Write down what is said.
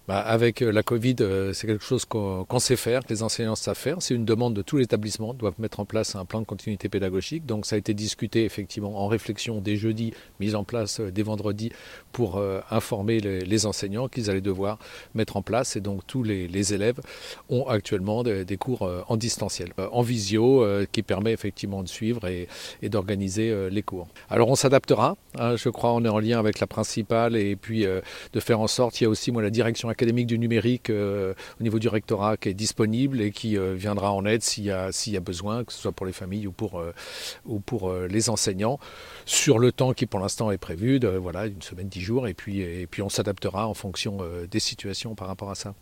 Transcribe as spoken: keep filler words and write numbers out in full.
Bah, avec la Covid, euh, c'est quelque chose qu'on qu'on sait faire, que les enseignants savent faire. C'est une demande de tout l'établissement, doivent mettre en place un plan de continuité pédagogique. Donc ça a été discuté effectivement en réflexion dès jeudi, mise en place euh, dès vendredi pour euh, informer les, les enseignants qu'ils allaient devoir mettre en place. Et donc tous les, les élèves ont actuellement des, des cours euh, en distanciel, euh, en visio, euh, qui permet effectivement de suivre et, et d'organiser euh, les cours. Alors on s'adaptera, hein, je crois, on est en lien avec la principale et puis euh, de faire en sorte, il y a aussi moi la direction académique du numérique euh, au niveau du rectorat qui est disponible et qui euh, viendra en aide s'il y a, s'il y a besoin, que ce soit pour les familles ou pour, euh, ou pour euh, les enseignants, sur le temps qui pour l'instant est prévu, de, voilà, une semaine, dix jours, et puis, et puis on s'adaptera en fonction euh, des situations par rapport à ça.